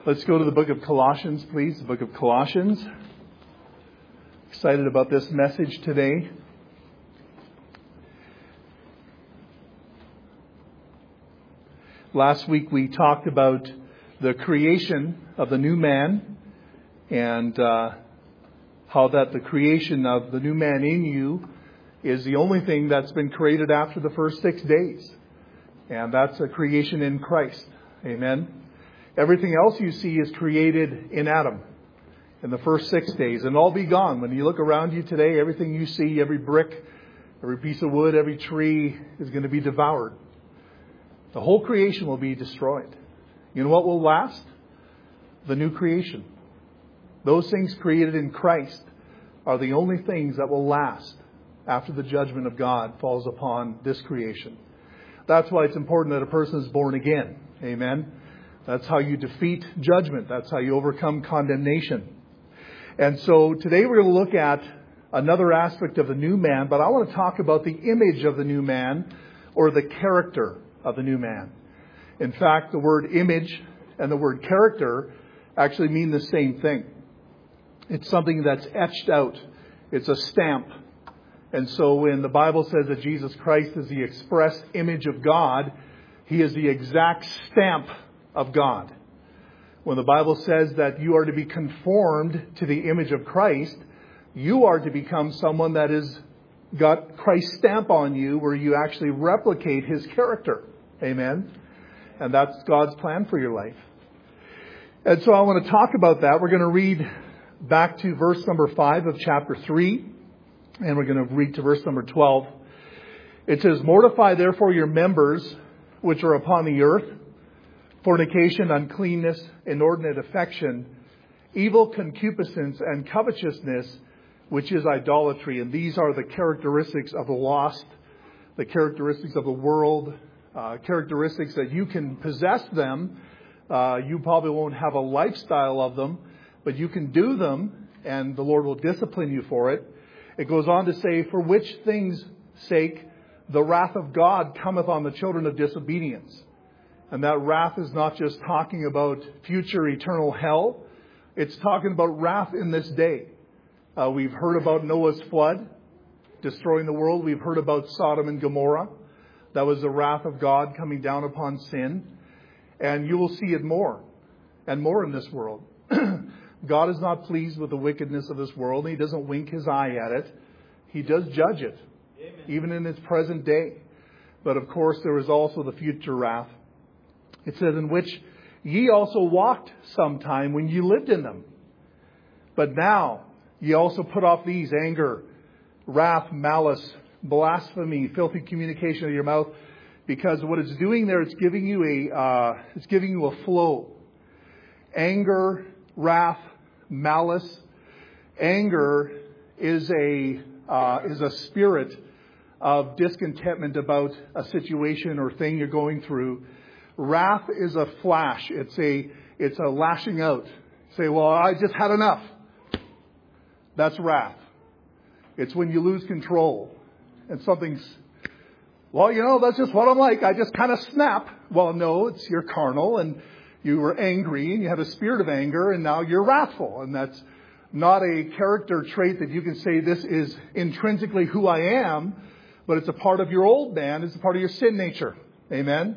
Let's go to the book of Colossians, please. The book of Colossians. Excited about this message today. Last week we talked about the creation of the new man and how that the creation of the new man in you is the only thing that's been created after the first 6 days. And that's a creation in Christ. Amen. Everything else you see is created in Adam in the first 6 days, and all be gone. When you look around you today, everything you see, every brick, every piece of wood, every tree is going to be devoured. The whole creation will be destroyed. You know what will last? The new creation. Those things created in Christ are the only things that will last after the judgment of God falls upon this creation. That's why it's important that a person is born again. Amen. That's how you defeat judgment. That's how you overcome condemnation. And so today we're going to look at another aspect of the new man, but I want to talk about the image of the new man or the character of the new man. In fact, the word image and the word character actually mean the same thing. It's something that's etched out. It's a stamp. And so when the Bible says that Jesus Christ is the express image of God, He is the exact stamp of God. When the Bible says that you are to be conformed to the image of Christ, you are to become someone that has got Christ's stamp on you, where you actually replicate His character. Amen. And that's God's plan for your life. And so I want to talk about that. We're going to read back to verse number 5 of chapter 3. And we're going to read to verse number 12. It says, "Mortify therefore your members which are upon the earth, fornication, uncleanness, inordinate affection, evil concupiscence, and covetousness, which is idolatry." And these are the characteristics of the lost, the characteristics of the world, characteristics that you can possess them. You probably won't have a lifestyle of them, but you can do them, and the Lord will discipline you for it. It goes on to say, "For which things' sake the wrath of God cometh on the children of disobedience." And that wrath is not just talking about future eternal hell. It's talking about wrath in this day. We've heard about Noah's flood destroying the world. We've heard about Sodom and Gomorrah. That was the wrath of God coming down upon sin. And you will see it more and more in this world. God is not pleased with the wickedness of this world. He doesn't wink His eye at it. He does judge it, Amen, even in its present day. But of course, there is also the future wrath. It says, "In which ye also walked sometime when ye lived in them. But now ye also put off these: anger, wrath, malice, blasphemy, filthy communication of your mouth." Because what it's doing there, it's giving you a flow. Anger, wrath, malice. Anger is a spirit of discontentment about a situation or thing you're going through. Wrath is a flash. It's a lashing out. Say, "Well, I just had enough." That's wrath. It's when you lose control and something's, "Well, that's just what I'm like. I just kind of snap." Well, no, it's you're carnal and you were angry and you have a spirit of anger and now you're wrathful. And that's not a character trait that you can say this is intrinsically who I am, but it's a part of your old man. It's a part of your sin nature. Amen.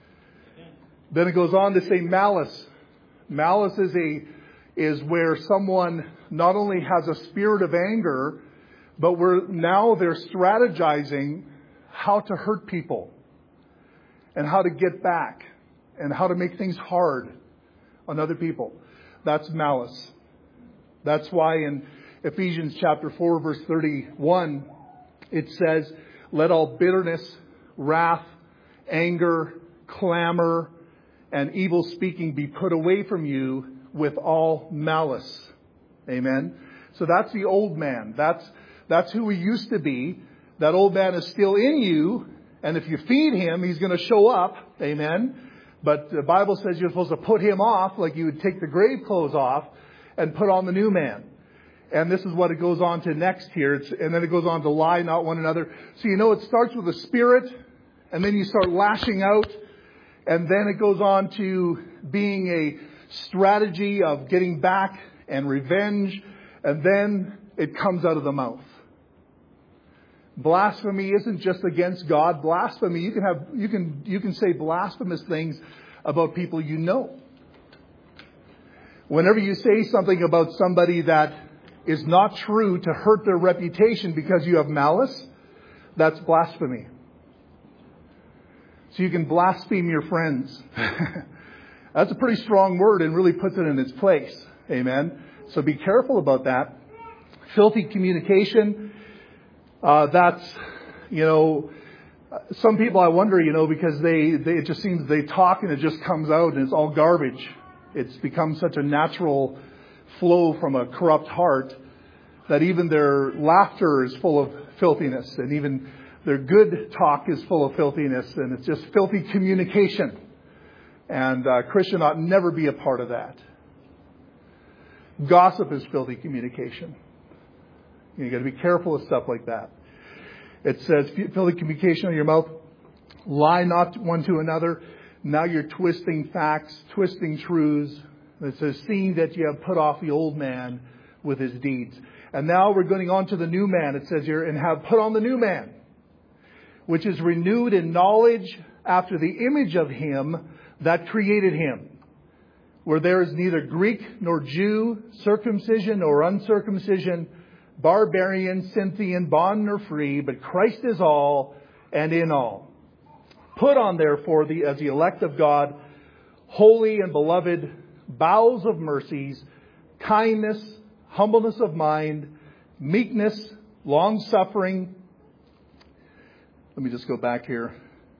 Then it goes on to say malice. Malice is where someone not only has a spirit of anger, but now they're strategizing how to hurt people and how to get back and how to make things hard on other people. That's malice. That's why in Ephesians chapter 4, verse 31, it says, "Let all bitterness, wrath, anger, clamor, and evil speaking be put away from you with all malice." Amen. So that's the old man. That's who we used to be. That old man is still in you. And if you feed him, he's going to show up. Amen. But the Bible says you're supposed to put him off, like you would take the grave clothes off and put on the new man. And this is what it goes on to next here. And then it goes on to lie not one another. So it starts with the spirit, and then you start lashing out. And then it goes on to being a strategy of getting back and revenge, and then it comes out of the mouth. Blasphemy isn't just against God. Blasphemy, you can say blasphemous things about people you know. Whenever you say something about somebody that is not true to hurt their reputation because you have malice, that's blasphemy. So you can blaspheme your friends. That's a pretty strong word and really puts it in its place. Amen. So be careful about that. Filthy communication. That's, some people I wonder, because it just seems they talk and it just comes out and it's all garbage. It's become such a natural flow from a corrupt heart that even their laughter is full of filthiness, and even their good talk is full of filthiness, and it's just filthy communication. And a Christian ought never be a part of that. Gossip is filthy communication. You've got to be careful of stuff like that. It says, filthy communication on your mouth. Lie not one to another. Now you're twisting facts, twisting truths. It says, seeing that you have put off the old man with his deeds. And now we're going on to the new man. It says here, and have put on the new man, which is renewed in knowledge after the image of him that created him. Where there is neither Greek nor Jew, circumcision or uncircumcision, barbarian, Scythian, bond nor free, but Christ is all and in all. Put on therefore as the elect of God, holy and beloved, bowels of mercies, kindness, humbleness of mind, meekness, long-suffering. Let me just go back here.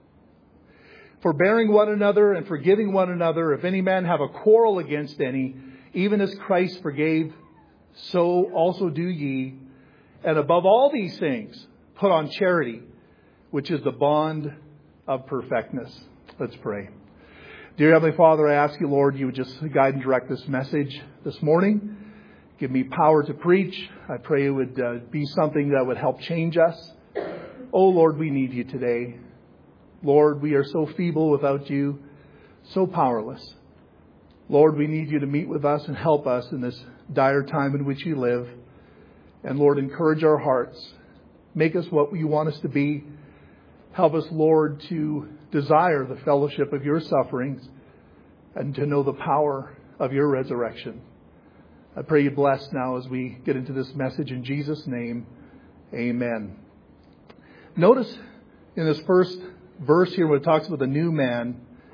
Forbearing one another and forgiving one another, if any man have a quarrel against any, even as Christ forgave, so also do ye. And above all these things, put on charity, which is the bond of perfectness. Let's pray. Dear Heavenly Father, I ask you, Lord, you would just guide and direct this message this morning. Give me power to preach. I pray it would be something that would help change us. Oh, Lord, we need you today. Lord, we are so feeble without you, so powerless. Lord, we need you to meet with us and help us in this dire time in which you live. And Lord, encourage our hearts. Make us what you want us to be. Help us, Lord, to desire the fellowship of your sufferings and to know the power of your resurrection. I pray you bless now as we get into this message in Jesus' name. Amen. Notice in this first verse here, when it talks about the new man,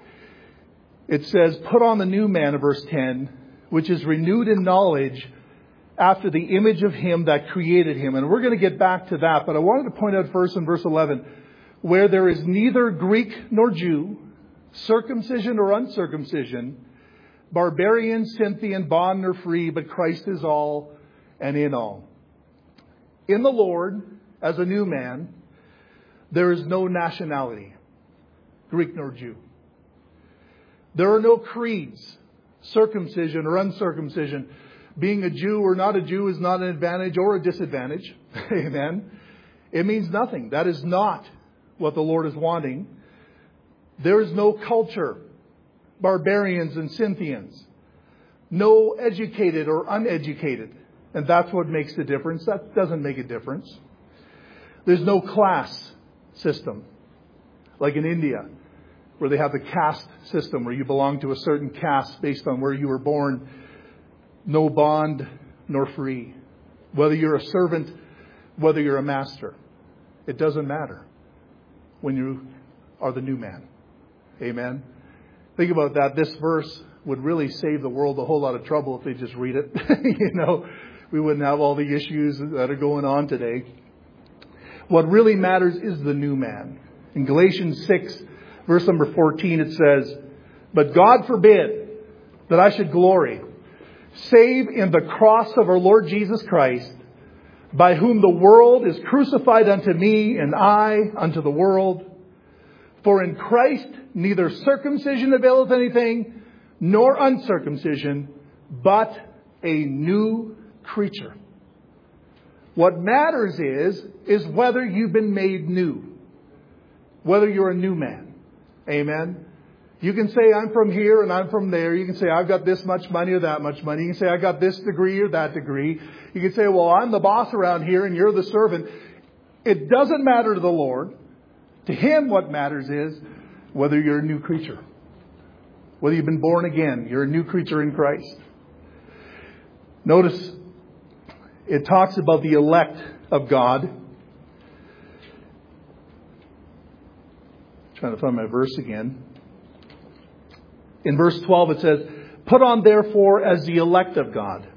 it says, put on the new man, in verse 10, which is renewed in knowledge after the image of him that created him. And we're going to get back to that, but I wanted to point out first in verse 11, where there is neither Greek nor Jew, circumcision or uncircumcision, barbarian, Scythian, bond nor free, but Christ is all and in all. In the Lord, as a new man, there is no nationality, Greek nor Jew. There are no creeds, circumcision or uncircumcision. Being a Jew or not a Jew is not an advantage or a disadvantage. Amen. It means nothing. That is not what the Lord is wanting. There is no culture, barbarians and Scythians. No educated or uneducated. And that's what makes the difference. That doesn't make a difference. There's no class system, like in India, where they have the caste system, where you belong to a certain caste based on where you were born. No bond nor free. Whether you're a servant, whether you're a master, it doesn't matter when you are the new man. Amen. Think about that. This verse would really save the world a whole lot of trouble if they just read it. We wouldn't have all the issues that are going on today. What really matters is the new man. In Galatians 6, verse number 14, it says, but God forbid that I should glory, save in the cross of our Lord Jesus Christ, by whom the world is crucified unto me, and I unto the world. For in Christ neither circumcision availeth anything, nor uncircumcision, but a new creature. What matters is whether you've been made new. Whether you're a new man. Amen. You can say, I'm from here and I'm from there. You can say, I've got this much money or that much money. You can say, I got this degree or that degree. You can say, well, I'm the boss around here and you're the servant. It doesn't matter to the Lord. To Him, what matters is whether you're a new creature. Whether you've been born again. You're a new creature in Christ. Notice, it talks about the elect of God. Trying to find my verse again. In verse 12 it says, put on therefore as the elect of God.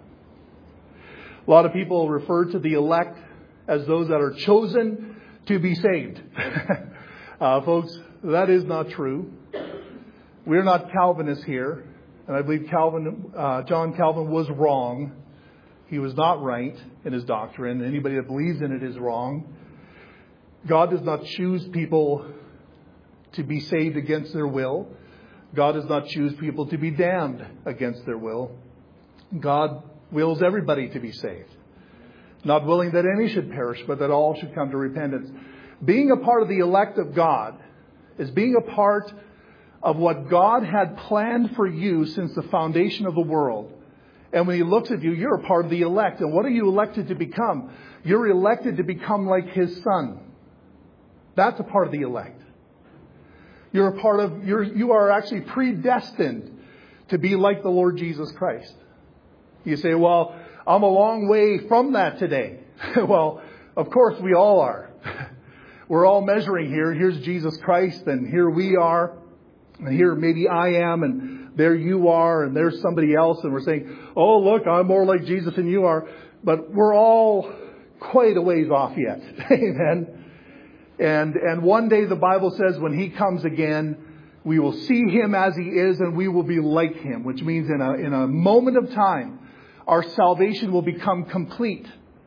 A lot of people refer to the elect as those that are chosen to be saved. Folks, that is not true. We're not Calvinists here. And I believe John Calvin was wrong. He was not right in his doctrine. Anybody that believes in it is wrong. God does not choose people to be saved against their will. God does not choose people to be damned against their will. God wills everybody to be saved. Not willing that any should perish, but that all should come to repentance. Being a part of the elect of God is being a part of what God had planned for you since the foundation of the world. And when He looks at you, you're a part of the elect. And what are you elected to become? You're elected to become like His Son. That's a part of the elect. You are actually predestined to be like the Lord Jesus Christ. You say, well, I'm a long way from that today. Well, of course we all are. We're all measuring here. Here's Jesus Christ and here we are. And here maybe I am and there you are and there's somebody else. And we're saying, oh, look, I'm more like Jesus than you are. But we're all quite a ways off yet. Amen. And one day the Bible says when He comes again, we will see Him as He is and we will be like Him. Which means in a moment of time, our salvation will become complete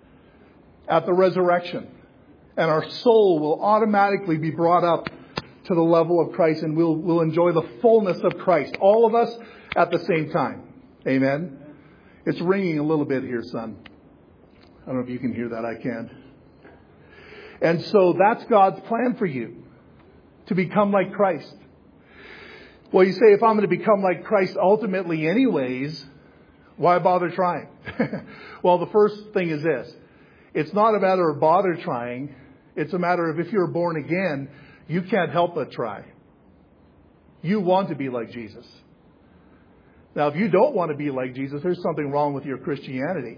at the resurrection. And our soul will automatically be brought up to the level of Christ and we'll enjoy the fullness of Christ. All of us at the same time. Amen. It's ringing a little bit here, son. I don't know if you can hear that. I can. And so that's God's plan for you. To become like Christ. Well, you say, if I'm going to become like Christ ultimately anyways, why bother trying? Well, the first thing is this. It's not a matter of bother trying. It's a matter of if you're born again, you can't help but try. You want to be like Jesus. Now, if you don't want to be like Jesus, there's something wrong with your Christianity.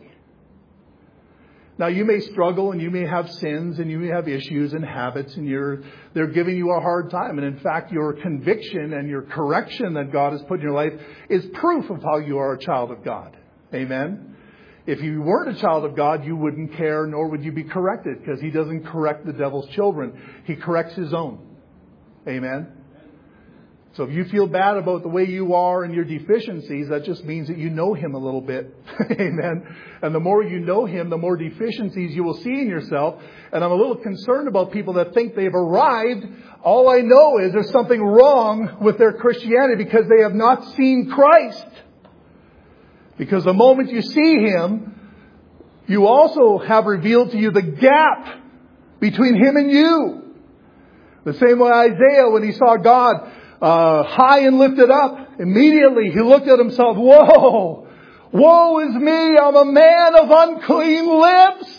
Now, you may struggle and you may have sins and you may have issues and habits and they're giving you a hard time. And in fact, your conviction and your correction that God has put in your life is proof of how you are a child of God. Amen. If you weren't a child of God, you wouldn't care, nor would you be corrected, because He doesn't correct the devil's children. He corrects His own. Amen. So if you feel bad about the way you are and your deficiencies, that just means that you know Him a little bit. Amen. And the more you know Him, the more deficiencies you will see in yourself. And I'm a little concerned about people that think they've arrived. All I know is there's something wrong with their Christianity because they have not seen Christ. Because the moment you see Him, you also have revealed to you the gap between Him and you. The same way Isaiah, when he saw God high and lifted up, immediately he looked at himself, whoa, woe is me, I'm a man of unclean lips.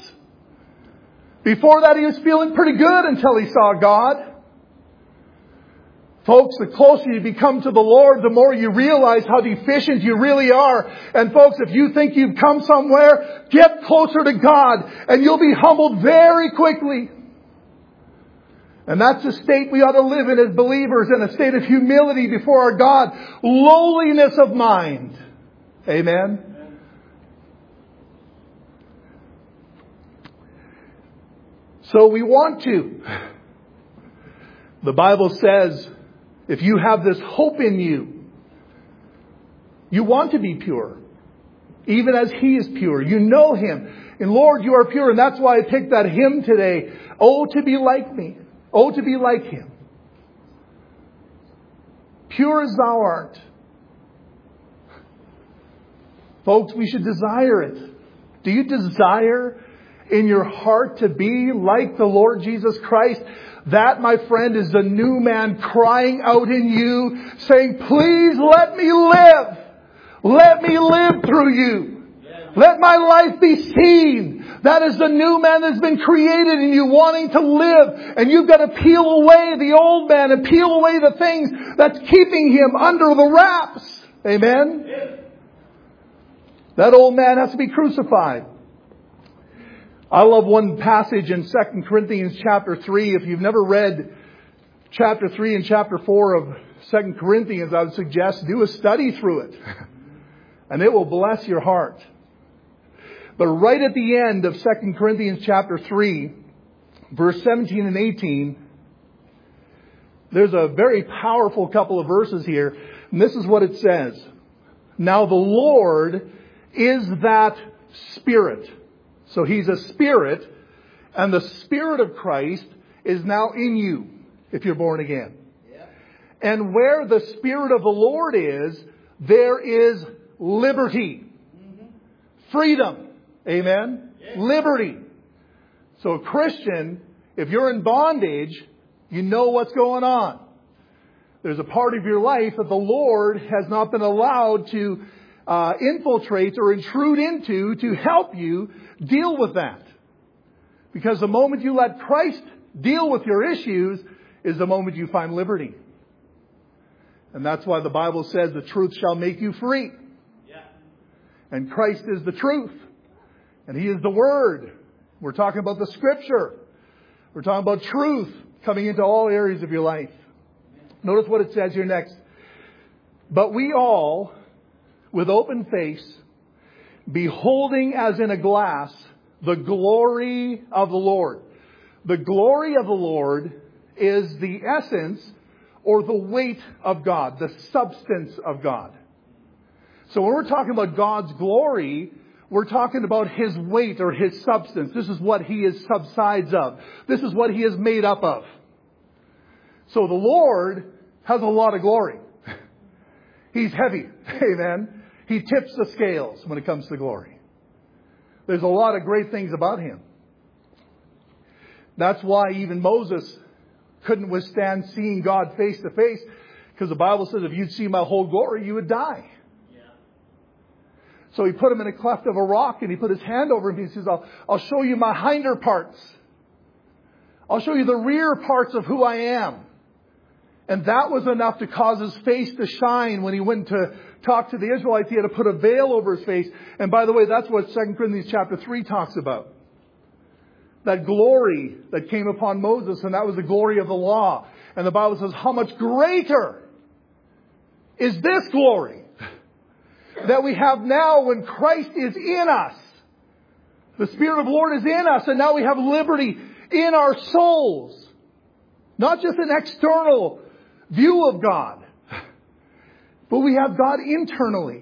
Before that he was feeling pretty good until he saw God. Folks, the closer you become to the Lord, the more you realize how deficient you really are. And folks, if you think you've come somewhere, get closer to God and you'll be humbled very quickly. And that's the state we ought to live in as believers, in a state of humility before our God. Lowliness of mind. Amen. So we want to. The Bible says, if you have this hope in you, you want to be pure. Even as He is pure. You know Him. And Lord, you are pure. And that's why I picked that hymn today. Oh, to be like me. Oh, to be like Him. Pure as thou art. Folks, we should desire it. Do you desire in your heart to be like the Lord Jesus Christ, that, my friend, is the new man crying out in you, saying, please let me live. Let me live through you. Let my life be seen. That is the new man that's been created in you, wanting to live. And you've got to peel away the old man and peel away the things that's keeping him under the wraps. Amen? That old man has to be crucified. I love one passage in 2 Corinthians chapter 3. If you've never read chapter 3 and chapter 4 of 2 Corinthians, I would suggest do a study through it. And it will bless your heart. But right at the end of 2 Corinthians chapter 3, verse 17 and 18, there's a very powerful couple of verses here. And this is what it says. Now the Lord is that Spirit. So He's a Spirit, and the Spirit of Christ is now in you, if you're born again. Yeah. And where the Spirit of the Lord is, there is liberty. Mm-hmm. Freedom. Amen? Yeah. Liberty. So a Christian, if you're in bondage, you know what's going on. There's a part of your life that the Lord has not been allowed to infiltrate or intrude into to help you deal with that. Because the moment you let Christ deal with your issues is the moment you find liberty. And that's why the Bible says the truth shall make you free. Yeah. And Christ is the truth. And He is the Word. We're talking about the Scripture. We're talking about truth coming into all areas of your life. Notice what it says here next. But we all, with open face, beholding as in a glass the glory of the Lord. The glory of the Lord is the essence or the weight of God, the substance of God. So when we're talking about God's glory, we're talking about His weight or His substance. This is what He is subsides of. This is what He is made up of. So the Lord has a lot of glory. He's heavy. Amen. He tips the scales when it comes to glory. There's a lot of great things about Him. That's why even Moses couldn't withstand seeing God face to face, because the Bible says if you'd see my whole glory, you would die. Yeah. So He put him in a cleft of a rock and He put His hand over him. He says, I'll show you my hinder parts. I'll show you the rear parts of who I am. And that was enough to cause His face to shine when He went to talk to the Israelites. He had to put a veil over His face. And by the way, that's what 2 Corinthians chapter 3 talks about. That glory that came upon Moses, and that was the glory of the law. And the Bible says, how much greater is this glory that we have now when Christ is in us. The Spirit of the Lord is in us, and now we have liberty in our souls. Not just an external view of God, but we have God internally.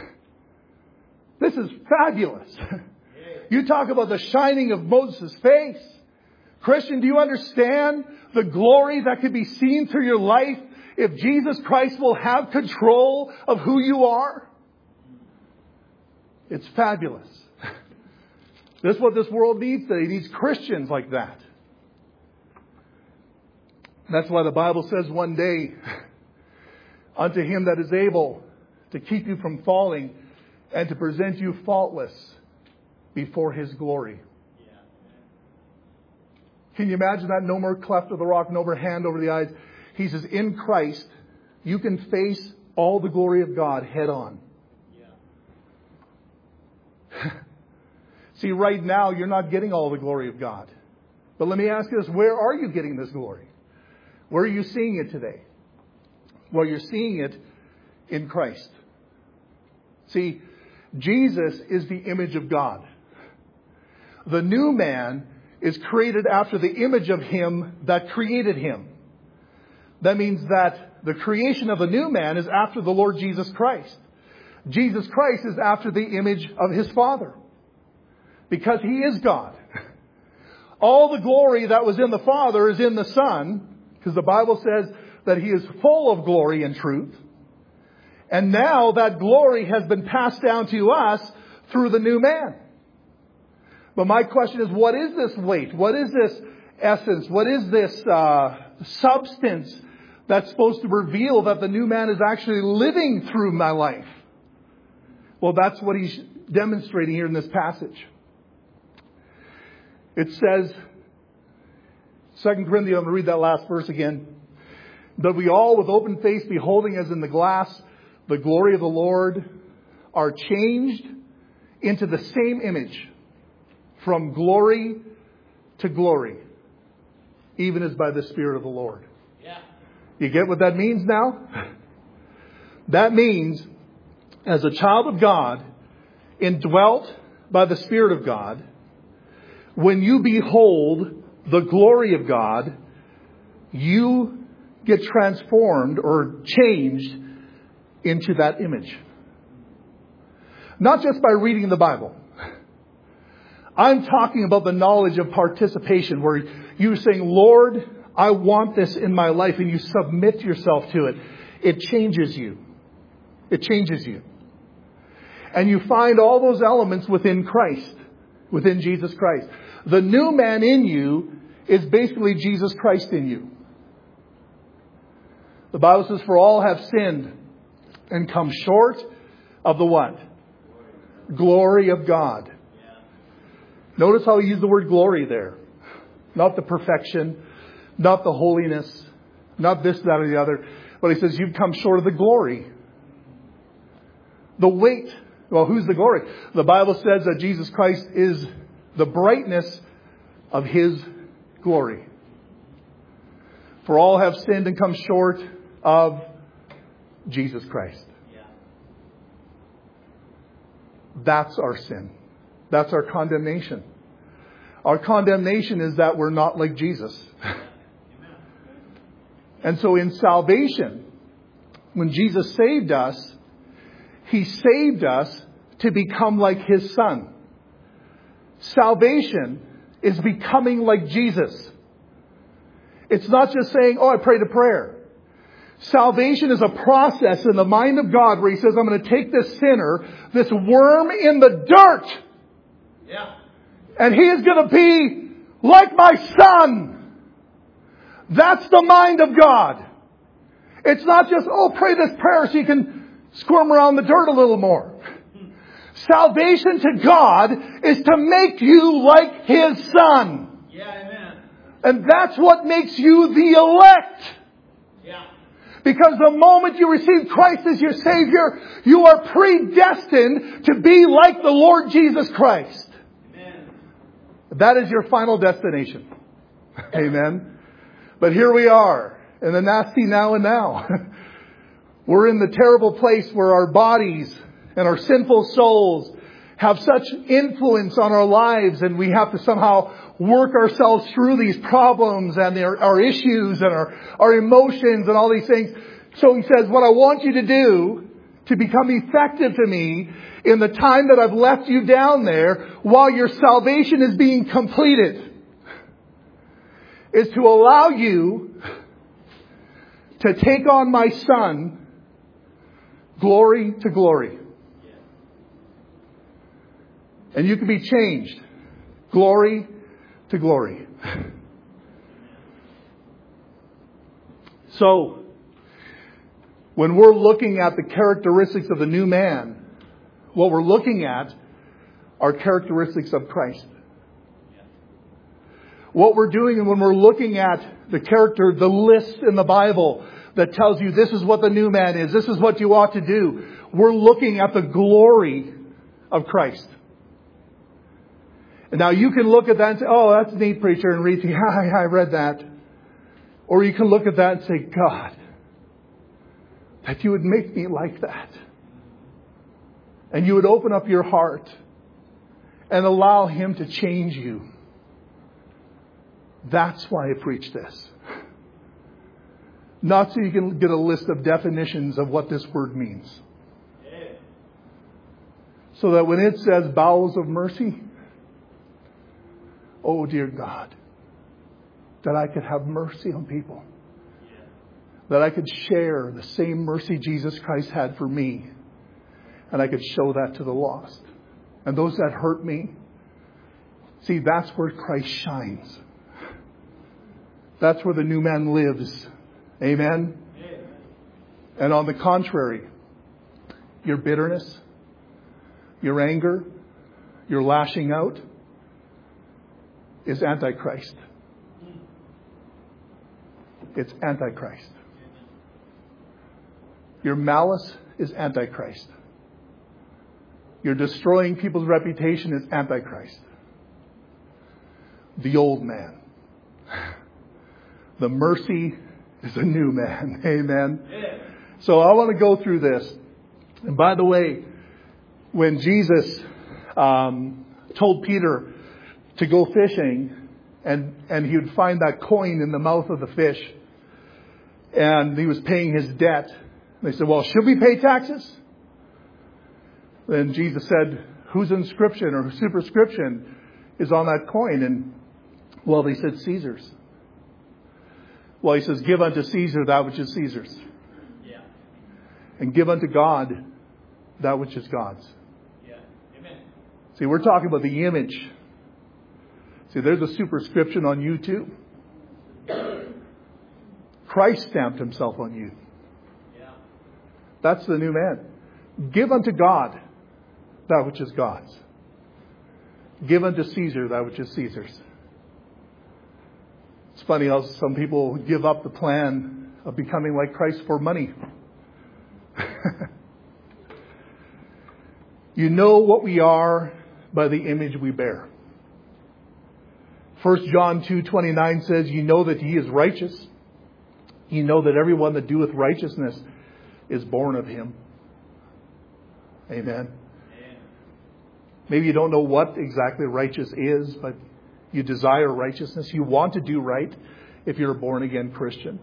This is fabulous. You talk about the shining of Moses' face. Christian, do you understand the glory that can be seen through your life if Jesus Christ will have control of who you are? It's fabulous. This is what this world needs today. It needs Christians like that. That's why the Bible says one day, unto Him that is able to keep you from falling and to present you faultless before His glory. Yeah. Can you imagine that? No more cleft of the rock, no more hand over the eyes. He says, in Christ, you can face all the glory of God head on. Yeah. See, right now, you're not getting all the glory of God. But let me ask you this, where are you getting this glory? Where are you seeing it today? Well, you're seeing it in Christ. See, Jesus is the image of God. The new man is created after the image of Him that created him. That means that the creation of the new man is after the Lord Jesus Christ. Jesus Christ is after the image of His Father. Because He is God. All the glory that was in the Father is in the Son. Because the Bible says that He is full of glory and truth. And now that glory has been passed down to us through the new man. But my question is, what is this weight? What is this essence? What is this substance that's supposed to reveal that the new man is actually living through my life? Well, that's what he's demonstrating here in this passage. It says, 2 Corinthians, I'm going to read that last verse again. That we all with open face beholding as in the glass the glory of the Lord are changed into the same image from glory to glory, even as by the Spirit of the Lord. Yeah. You get what that means now? That means as a child of God, indwelt by the Spirit of God, when you behold the glory of God, you get transformed or changed into that image. Not just by reading the Bible. I'm talking about the knowledge of participation where you're saying, Lord, I want this in my life, and you submit yourself to it. It changes you. It changes you. And you find all those elements within Christ, within Jesus Christ. The new man in you is basically Jesus Christ in you. The Bible says, for all have sinned and come short of the what? Glory of God. Notice how he used the word glory there. Not the perfection, not the holiness, not this, that, or the other. But he says, you've come short of the glory. The weight. Well, who's the glory? The Bible says that Jesus Christ is the brightness of His glory. For all have sinned and come short of Jesus Christ. That's our sin. That's our condemnation. Our condemnation is that we're not like Jesus. And so in salvation, when Jesus saved us, He saved us to become like His Son. Salvation is becoming like Jesus. It's not just saying, oh, I prayed a prayer. Salvation is a process in the mind of God where He says, I'm going to take this sinner, this worm in the dirt. Yeah. And he is going to be like my Son. That's the mind of God. It's not just, oh, pray this prayer so you can squirm around the dirt a little more. Salvation to God is to make you like His Son. Yeah, amen. And that's what makes you the elect. Yeah. Because the moment you receive Christ as your Savior, you are predestined to be like the Lord Jesus Christ. Amen. That is your final destination. Amen. But here we are in the nasty now and now. We're in the terrible place where our bodies and our sinful souls have such influence on our lives, and we have to somehow work ourselves through these problems and our issues and our emotions and all these things. So He says, what I want you to do to become effective to me in the time that I've left you down there while your salvation is being completed is to allow you to take on my Son glory to glory. And you can be changed glory to glory. So, when we're looking at the characteristics of the new man, what we're looking at are characteristics of Christ. What we're doing when we're looking at the character, the list in the Bible that tells you this is what the new man is, this is what you ought to do, we're looking at the glory of Christ. And now you can look at that and say, oh, that's neat, preacher, and read, yeah, I read that. Or you can look at that and say, God, that you would make me like that. And you would open up your heart and allow Him to change you. That's why I preach this. Not so you can get a list of definitions of what this word means. So that when it says bowels of mercy, oh, dear God, that I could have mercy on people. That I could share the same mercy Jesus Christ had for me. And I could show that to the lost. And those that hurt me, See, that's where Christ shines. That's where the new man lives. Amen? And on the contrary, your bitterness, your anger, your lashing out is Antichrist. It's Antichrist. Your malice is Antichrist. Your destroying people's reputation is Antichrist. The old man. The mercy is a new man. Amen. Yeah. So I want to go through this. And by the way, when Jesus told Peter to go fishing, and he would find that coin in the mouth of the fish, and he was paying his debt, they said, well, should we pay taxes? Then Jesus said, whose inscription or superscription is on that coin? And, well, they said Caesar's. Well, he says, give unto Caesar that which is Caesar's. Yeah. And give unto God that which is God's. Yeah. Amen. See, we're talking about the image. See, there's a superscription on you too. Christ stamped himself on you. Yeah. That's the new man. Give unto God that which is God's. Give unto Caesar that which is Caesar's. It's funny how some people give up the plan of becoming like Christ for money. You know what we are by the image we bear. 1 John 2:29 says, you know that he is righteous. You know that everyone that doeth righteousness is born of him. Amen. Maybe you don't know what exactly righteous is, but you desire righteousness. You want to do right if you're a born-again Christian.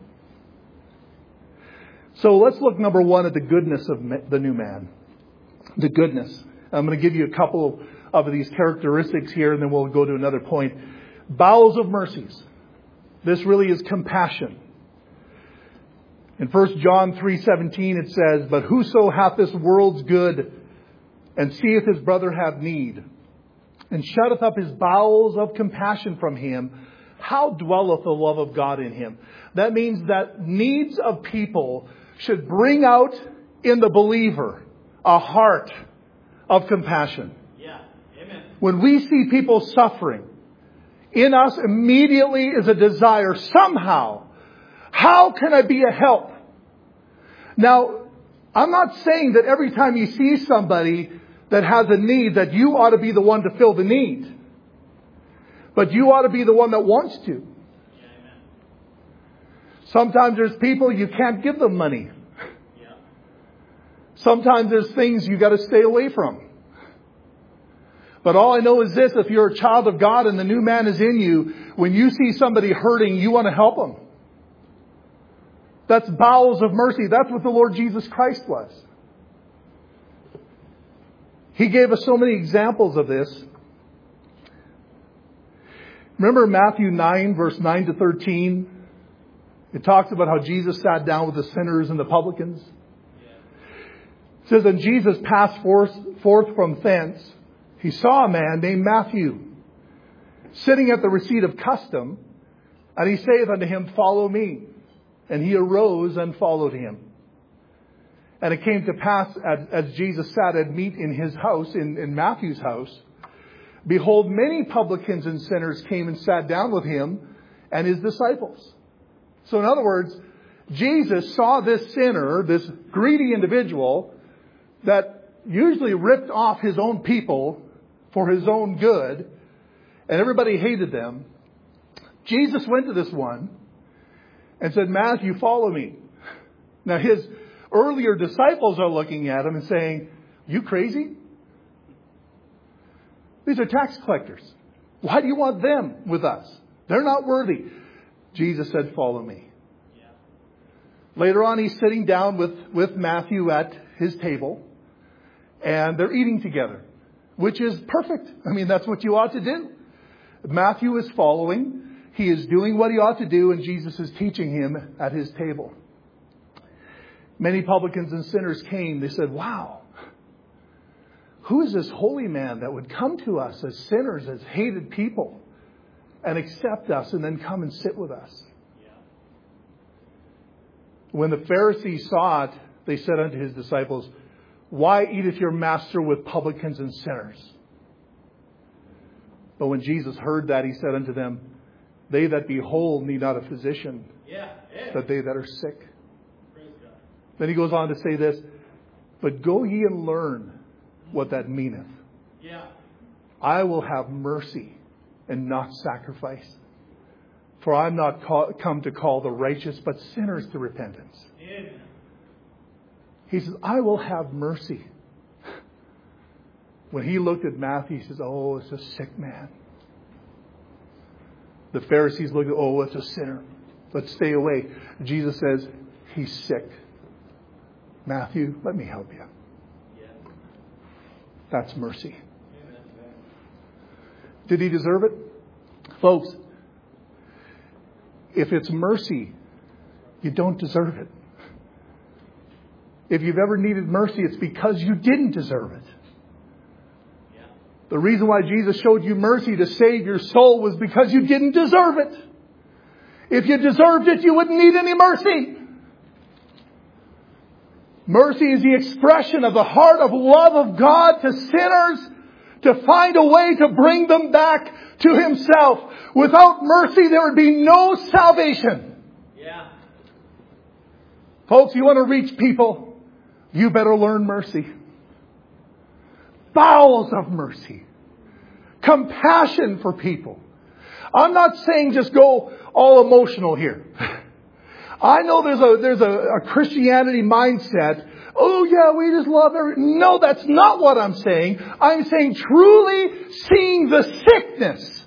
So let's look, number one, at the goodness of the new man. The goodness. I'm going to give you a couple of these characteristics here, and then we'll go to another point. Bowels of mercies. This really is compassion. In 1 John 3:17 it says, but whoso hath this world's good, and seeth his brother have need, and shutteth up his bowels of compassion from him, how dwelleth the love of God in him? That means that needs of people should bring out in the believer a heart of compassion. Yeah. Amen. When we see people suffering, in us immediately is a desire somehow, how can I be a help? Now, I'm not saying that every time you see somebody that has a need that you ought to be the one to fill the need. But you ought to be the one that wants to. Yeah, amen. Sometimes there's people you can't give them money. Yeah. Sometimes there's things you got to stay away from. But all I know is this, if you're a child of God and the new man is in you, when you see somebody hurting, you want to help them. That's bowels of mercy. That's what the Lord Jesus Christ was. He gave us so many examples of this. Remember Matthew 9, verse 9 to 13? It talks about how Jesus sat down with the sinners and the publicans. It says, and Jesus passed forth from thence. He saw a man named Matthew sitting at the receipt of custom. And he saith unto him, follow me. And he arose and followed him. And it came to pass, as Jesus sat at meat in his house, in Matthew's house, behold, many publicans and sinners came and sat down with him and his disciples. So in other words, Jesus saw this sinner, this greedy individual, that usually ripped off his own people for his own good, and everybody hated them. Jesus went to this one and said, Matthew, follow me. Now his earlier disciples are looking at him and saying, you crazy? These are tax collectors. Why do you want them with us? They're not worthy. Jesus said, follow me. Yeah. Later on, he's sitting down with Matthew at his table, and they're eating together, which is perfect. I mean, that's what you ought to do. Matthew is following. He is doing what he ought to do, and Jesus is teaching him at his table. Many publicans and sinners came. They said, wow, who is this holy man that would come to us as sinners, as hated people, and accept us and then come and sit with us? When the Pharisees saw it, they said unto his disciples, why eateth your master with publicans and sinners? But when Jesus heard that, he said unto them, they that be whole need not a physician, but they that are sick. Then he goes on to say this, but go ye and learn what that meaneth. I will have mercy and not sacrifice. For I am not come to call the righteous, but sinners to repentance. He says, I will have mercy. When he looked at Matthew, he says, oh, it's a sick man. The Pharisees looked at, oh, it's a sinner. Let's stay away. Jesus says, he's sick. Matthew, let me help you. That's mercy. Did he deserve it? Folks, if it's mercy, you don't deserve it. If you've ever needed mercy, it's because you didn't deserve it. The reason why Jesus showed you mercy to save your soul was because you didn't deserve it. If you deserved it, you wouldn't need any mercy. Mercy is the expression of the heart of love of God to sinners, to find a way to bring them back to Himself. Without mercy, there would be no salvation. Folks, you want to reach people, you better learn mercy. Bowels of mercy. Compassion for people. I'm not saying just go all emotional here. I know there's a Christianity mindset. Oh yeah, we just love everything. No, that's not what I'm saying. I'm saying truly seeing the sickness.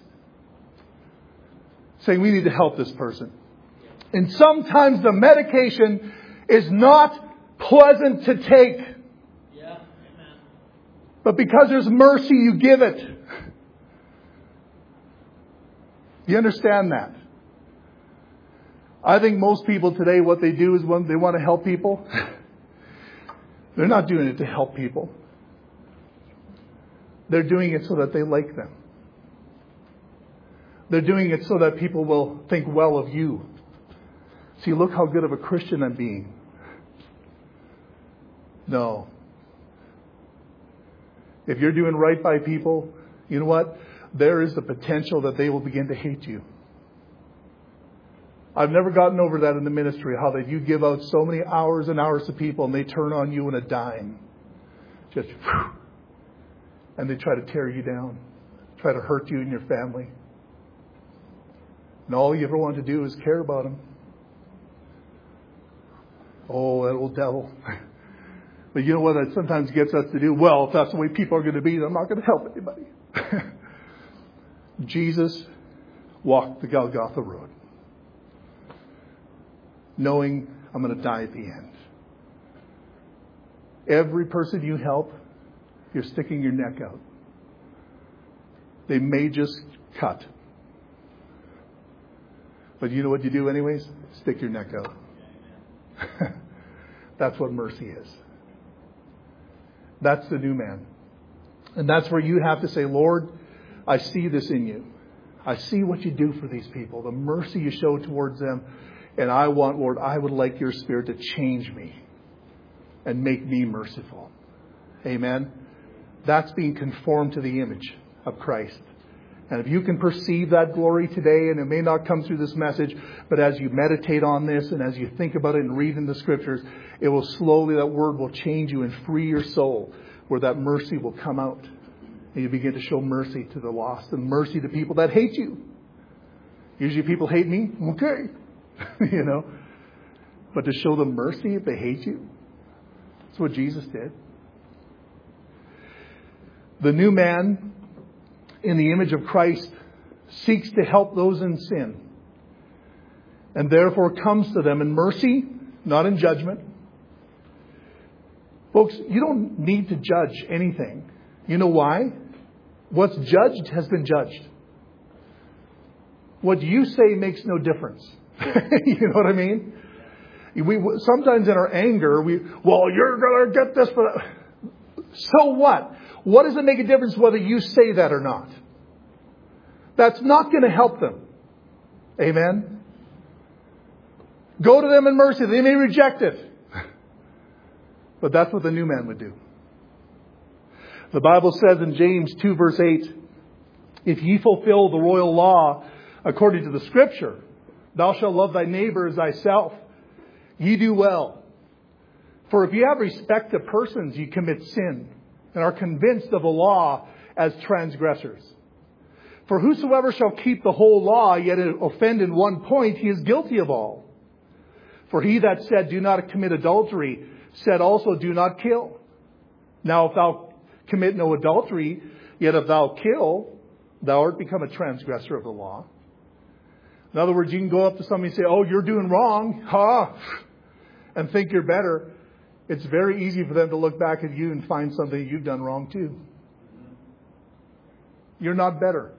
Saying we need to help this person. And sometimes the medication is not pleasant to take. But because there's mercy, you give it. You understand that? I think most people today, what they do is when they want to help people, they're not doing it to help people. They're doing it so that they like them. They're doing it so that people will think well of you. See, look how good of a Christian I'm being. No. If you're doing right by people, you know what? There is the potential that they will begin to hate you. I've never gotten over that in the ministry, how that you give out so many hours and hours to people and they turn on you in a dime. Just, whew, and they try to tear you down, try to hurt you and your family. And all you ever want to do is care about them. Oh, that old devil. But you know what that sometimes gets us to do? Well, if that's the way people are going to be, then I'm not going to help anybody. Jesus walked the Golgotha road, knowing I'm going to die at the end. Every person you help, you're sticking your neck out. They may just cut. But you know what you do anyways? Stick your neck out. That's what mercy is. That's the new man. And that's where you have to say, Lord, I see this in you. I see what you do for these people, the mercy you show towards them. And I want, Lord, I would like your Spirit to change me and make me merciful. Amen. That's being conformed to the image of Christ. And if you can perceive that glory today, and it may not come through this message, but as you meditate on this and as you think about it and read in the Scriptures, it will slowly, that word will change you and free your soul, where that mercy will come out. And you begin to show mercy to the lost and mercy to people that hate you. Usually people hate me. Okay. You know. But to show them mercy if they hate you. That's what Jesus did. The new man, in the image of Christ, seeks to help those in sin. And therefore comes to them in mercy, not in judgment. Folks, you don't need to judge anything. You know why? What's judged has been judged. What you say makes no difference. You know what I mean? We sometimes in our anger, well, you're going to get this. So what? what does it make a difference whether you say that or not? That's not going to help them. Amen? Go to them in mercy. They may reject it. But that's what the new man would do. The Bible says in James 2 verse 8, if ye fulfill the royal law according to the Scripture, thou shalt love thy neighbor as thyself, ye do well. For if you have respect to persons, ye commit sin, and are convinced of the law as transgressors. For whosoever shall keep the whole law, yet offend in one point, he is guilty of all. For he that said, do not commit adultery, said also, do not kill. Now if thou commit no adultery, yet if thou kill, thou art become a transgressor of the law. In other words, you can go up to somebody and say, oh, you're doing wrong, and think you're better. It's very easy for them to look back at you and find something you've done wrong too. You're not better.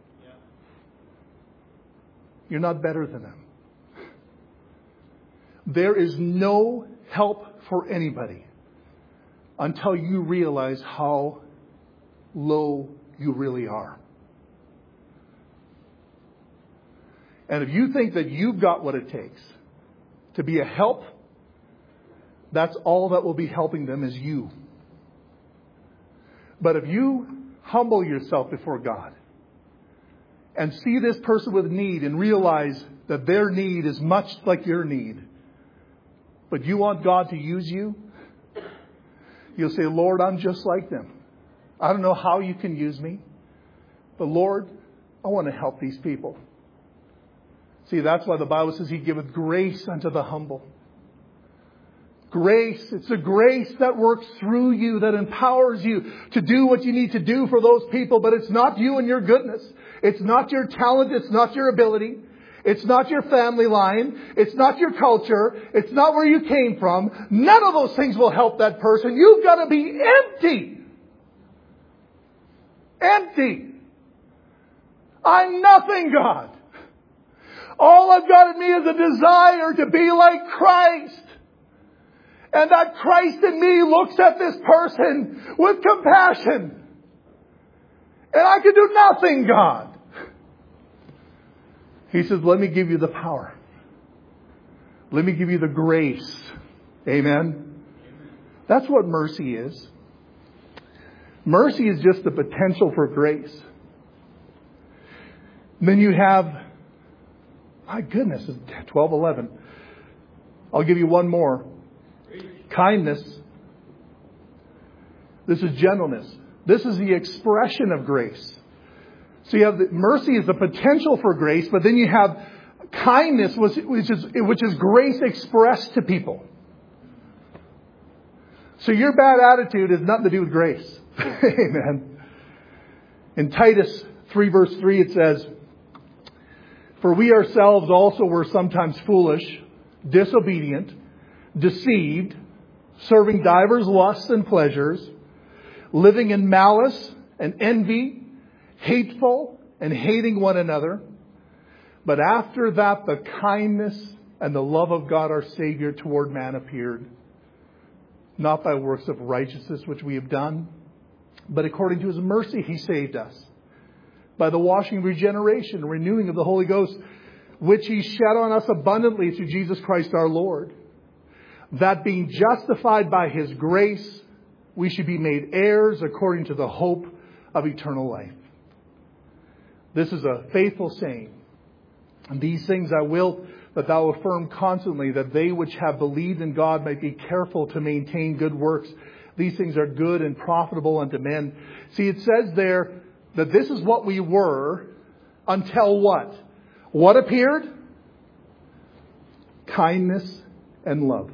You're not better than them. There is no help for anybody until you realize how low you really are. And if you think that you've got what it takes to be a help, that's all that will be helping them is you. But if you humble yourself before God and see this person with need and realize that their need is much like your need, but you want God to use you, you'll say, Lord, I'm just like them. I don't know how you can use me, but Lord, I want to help these people. See, that's why the Bible says He giveth grace unto the humble. Grace. It's the grace that works through you, that empowers you to do what you need to do for those people. But it's not you and your goodness. It's not your talent. It's not your ability. It's not your family line. It's not your culture. It's not where you came from. None of those things will help that person. You've got to be empty. Empty. I'm nothing, God. All I've got in me is a desire to be like Christ. And that Christ in me looks at this person with compassion. And I can do nothing, God. He says, let me give you the power. Let me give you the grace. Amen. That's what mercy is. Mercy is just the potential for grace. And then you have, my goodness, it's 12:11. I'll give you one more. Kindness. This is gentleness. This is the expression of grace. So you have mercy is the potential for grace, but then you have kindness, which is grace expressed to people. So your bad attitude has nothing to do with grace. Amen. In Titus 3 verse 3 it says, for we ourselves also were sometimes foolish, disobedient, deceived, serving divers lusts and pleasures, living in malice and envy, hateful and hating one another. But after that, the kindness and the love of God our Savior toward man appeared, not by works of righteousness which we have done, but according to His mercy He saved us, by the washing, regeneration, and renewing of the Holy Ghost, which He shed on us abundantly through Jesus Christ our Lord, that being justified by His grace, we should be made heirs according to the hope of eternal life. This is a faithful saying. And these things I will that thou affirm constantly, that they which have believed in God might be careful to maintain good works. These things are good and profitable unto men. See, it says there that this is what we were until what? What appeared? Kindness and love.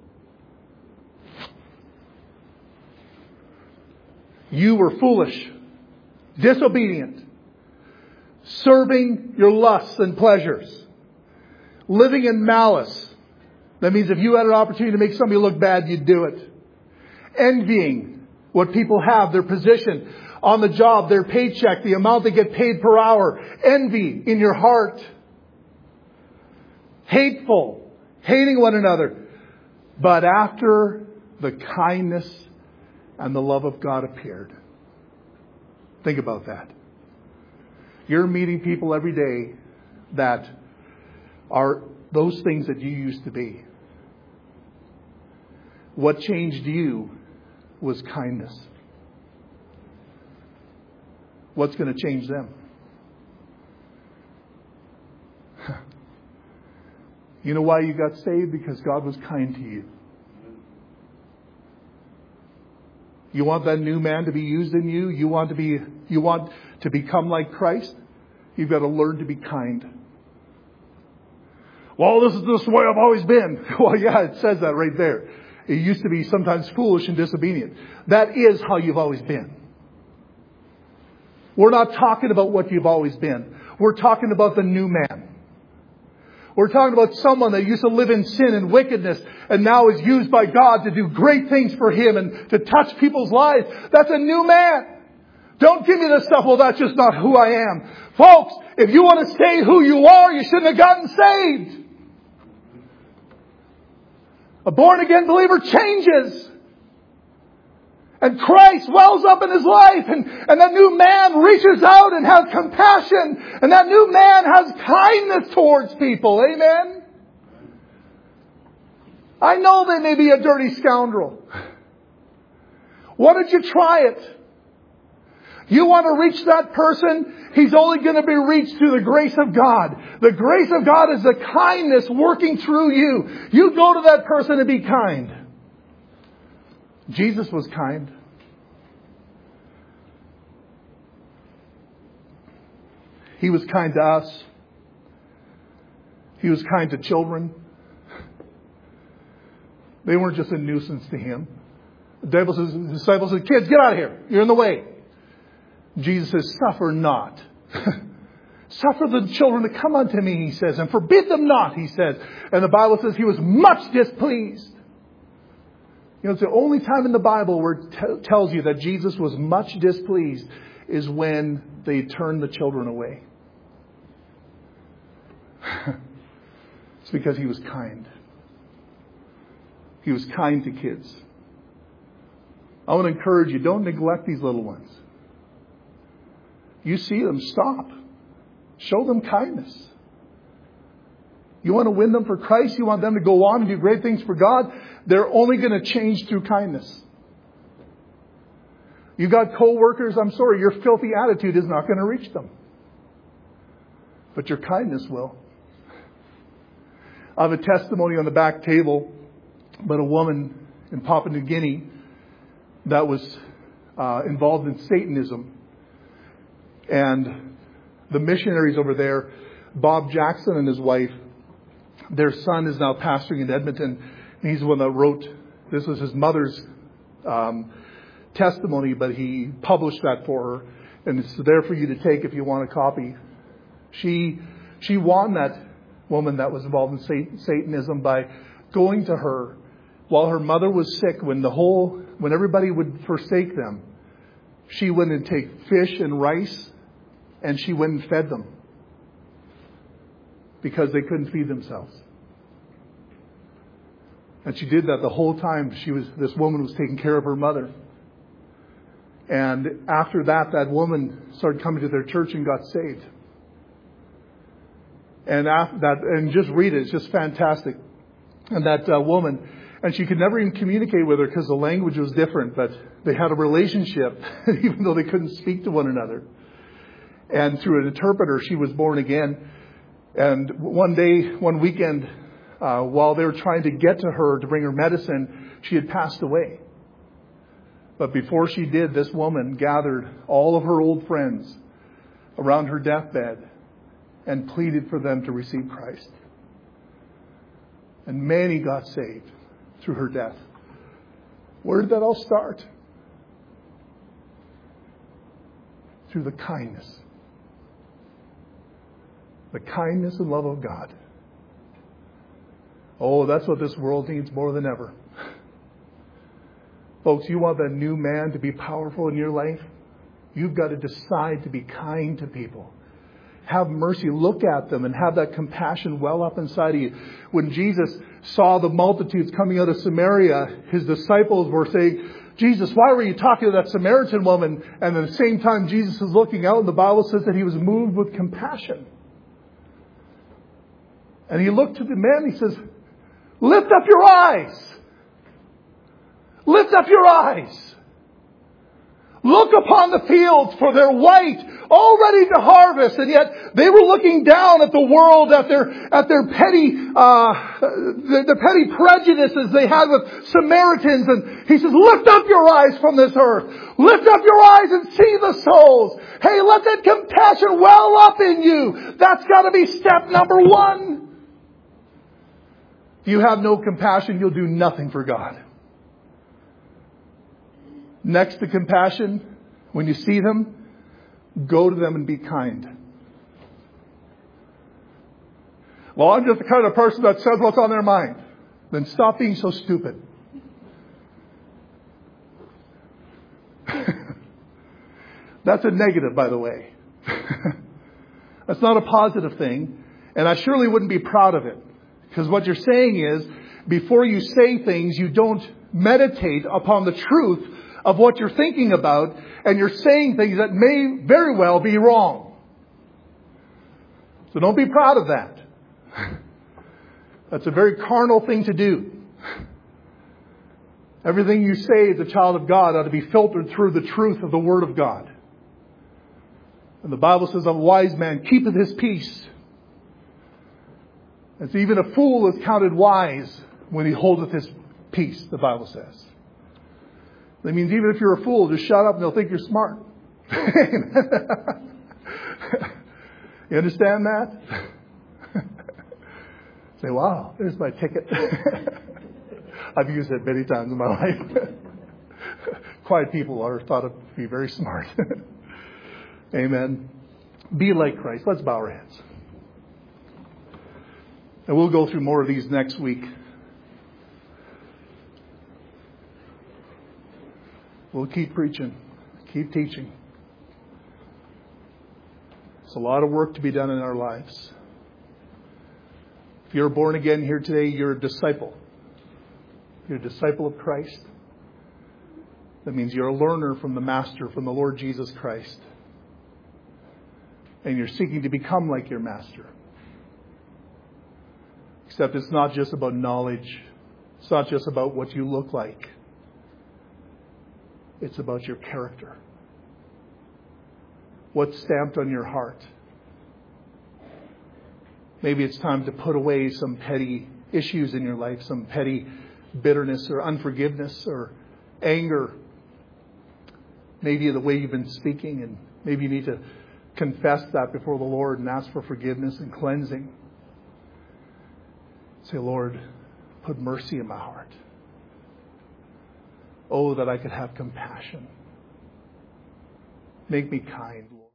You were foolish, disobedient, serving your lusts and pleasures, living in malice. That means if you had an opportunity to make somebody look bad, you'd do it. Envying what people have, their position on the job, their paycheck, the amount they get paid per hour. Envy in your heart. Hateful, hating one another. But after the kindness and the love of God appeared, Think about that. You're meeting people every day that are those things that you used to be. What changed you was kindness. What's going to change them? You know why you got saved? Because God was kind to you. You want that new man to be used in you? You want to become like Christ? You've got to learn to be kind. Well, this is the way I've always been. Well, yeah, it says that right there. It used to be sometimes foolish and disobedient. That is how you've always been. We're not talking about what you've always been. We're talking about the new man. We're talking about someone that used to live in sin and wickedness and now is used by God to do great things for Him and to touch people's lives. That's a new man. Don't give me this stuff. Well, that's just not who I am. Folks, if you want to stay who you are, you shouldn't have gotten saved. A born-again believer changes. And Christ wells up in his life. And that new man reaches out and has compassion. And that new man has kindness towards people. Amen? I know they may be a dirty scoundrel. Why don't you try it? You want to reach that person? He's only going to be reached through the grace of God. The grace of God is the kindness working through you. You go to that person and be kind. Jesus was kind. He was kind to us. He was kind to children. They weren't just a nuisance to Him. The disciples said, kids, get out of here. You're in the way. Jesus says, suffer not. Suffer the children to come unto me, He says, and forbid them not, He says. And the Bible says He was much displeased. You know, it's the only time in the Bible where it tells you that Jesus was much displeased is when they turned the children away. It's because He was kind. He was kind to kids. I want to encourage you, don't neglect these little ones. You see them, stop. Show them kindness. You want to win them for Christ? You want them to go on and do great things for God? They're only going to change through kindness. You got co-workers, I'm sorry, your filthy attitude is not going to reach them. But your kindness will. I have a testimony on the back table about a woman in Papua New Guinea that was involved in Satanism. And the missionaries over there, Bob Jackson and his wife, their son is now pastoring in Edmonton. And he's the one that wrote, this was his mother's testimony, but he published that for her. And it's there for you to take if you want a copy. She won that woman that was involved in Satanism by going to her while her mother was sick, when everybody would forsake them. She went and take fish and rice, and she went and fed them because they couldn't feed themselves. And she did that the whole time this woman was taking care of her mother. And after that woman started coming to their church and got saved. And after that, and just read it, it's just fantastic. And that woman, and she could never even communicate with her because the language was different, but they had a relationship even though they couldn't speak to one another. And through an interpreter, she was born again. And one weekend, while they were trying to get to her to bring her medicine, she had passed away. But before she did, this woman gathered all of her old friends around her deathbed and pleaded for them to receive Christ. And many got saved through her death. Where did that all start? Through the kindness. The kindness and love of God. Oh, that's what this world needs more than ever. Folks, you want that new man to be powerful in your life? You've got to decide to be kind to people. Have mercy. Look at them and have that compassion well up inside of you. When Jesus saw the multitudes coming out of Samaria, His disciples were saying, Jesus, why were you talking to that Samaritan woman? And at the same time, Jesus is looking out, and the Bible says that he was moved with compassion. And he looked to the man, he says, lift up your eyes. Lift up your eyes. Look upon the fields, for they're white, all ready to harvest. And yet they were looking down at the world, at their petty, the petty prejudices they had with Samaritans. And he says, lift up your eyes from this earth. Lift up your eyes and see the souls. Hey, let that compassion well up in you. That's got to be step number one. If you have no compassion, you'll do nothing for God. Next to compassion, when you see them, go to them and be kind. Well, I'm just the kind of person that says what's on their mind. Then stop being so stupid. That's a negative, by the way. That's not a positive thing. And I surely wouldn't be proud of it. Because what you're saying is, before you say things, you don't meditate upon the truth of what you're thinking about, and you're saying things that may very well be wrong. So don't be proud of that. That's a very carnal thing to do. Everything you say as a child of God ought to be filtered through the truth of the Word of God. And the Bible says, a wise man keepeth his peace. And so even a fool is counted wise when he holdeth his peace, the Bible says. That means even if you're a fool, just shut up and they'll think you're smart. You understand that? Say, wow, there's my ticket. I've used it many times in my life. Quiet people are thought of to be very smart. Amen. Be like Christ. Let's bow our heads. And we'll go through more of these next week. We'll keep preaching, keep teaching. It's a lot of work to be done in our lives. If you're born again here today, you're a disciple. You're a disciple of Christ. That means you're a learner from the Master, from the Lord Jesus Christ. And you're seeking to become like your Master. Except it's not just about knowledge. It's not just about what you look like. It's about your character. What's stamped on your heart. Maybe it's time to put away some petty issues in your life, some petty bitterness or unforgiveness or anger. Maybe the way you've been speaking, and maybe you need to confess that before the Lord and ask for forgiveness and cleansing. Say, Lord, put mercy in my heart. Oh, that I could have compassion. Make me kind, Lord.